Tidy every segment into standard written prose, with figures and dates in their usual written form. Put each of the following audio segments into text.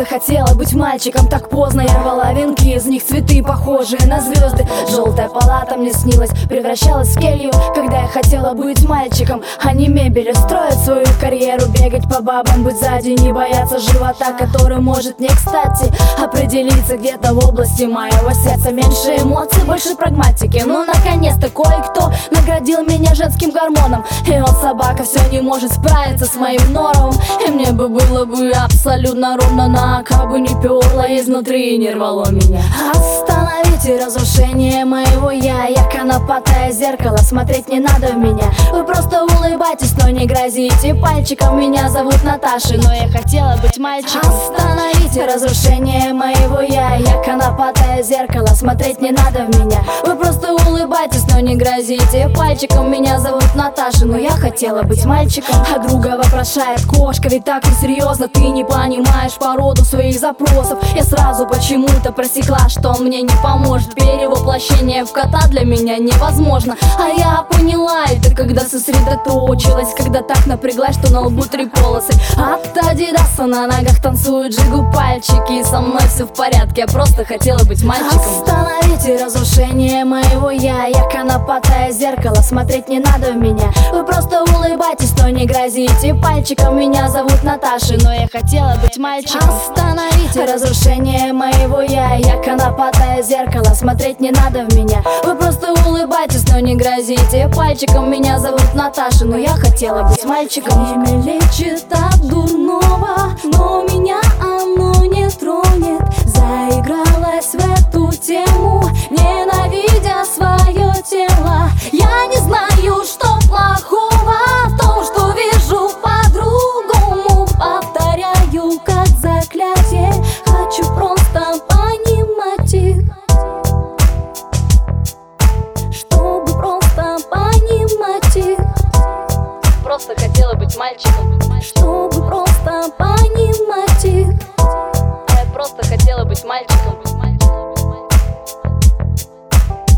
просто хотела быть мальчиком. Так поздно я рвала венки, из них цветы похожие на звезды. Желтая палата мне снилась, превращалась в келью, когда я хотела быть мальчиком, а не мебелью. Строить свою карьеру, бегать по бабам, быть сзади, не бояться живота, который может не кстати определиться где-то в области моего сердца. Меньше эмоций, больше прагматики. Ну наконец-то кое-кто наградил меня женским гормоном, и он, собака, все не может справиться с моим норовом. И мне бы было бы абсолютно ровно, на кабы не перло изнутри и не рвало меня. Остановите разрушение моего я конопатое зеркало, смотреть не надо в меня. Вы просто улыбайтесь, но не грозите пальчиком. Меня зовут Наташа, но я хотела быть мальчиком. Остановите разрушение моего я конопатое зеркало, смотреть не надо в меня. Вы просто улыбайтесь, но не грозите пальчиком. Меня зовут Наташа, но я хотела быть мальчиком. А друга вопрошает кошка: ведь так несерьезно, ты не понимаешь породу своих запросов. Я сразу почему-то просекла, что он мне не поможет. Перевоплощение в кота для меня невозможно. А я поняла это, когда сосредоточилась, когда так напряглась, что на лбу 3 полосы. От Адидаса на ногах танцуют жигу пальчики, и со мной все в порядке, я просто хотела быть мальчиком. Остановите разрушение моего я конопатое зеркало, смотреть не надо в меня. Вы просто улыбайтесь, но не грозите пальчиком. Меня зовут Наташа, но я хотела быть мальчиком. Остановите разрушение моего я конопатое зеркало, смотреть не надо в меня. Вы просто улыбайтесь, но не грозите пальчиком. Меня зовут Наташа, но я хотела быть мальчиком. Время лечит от дурного, но меня оно не тронет. Заигралась в эту тему, ненавидя свое тело. Я не знаю, что плохого в том, что вижу по-другому. Повторяю как заклятие, хочу просто понимать их, чтобы просто понимать их. Просто хотела быть мальчиком, чтобы просто понимать их. Я просто хотела быть мальчиком.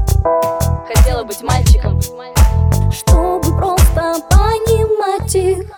Хотела быть мальчиком, чтобы просто понимать их.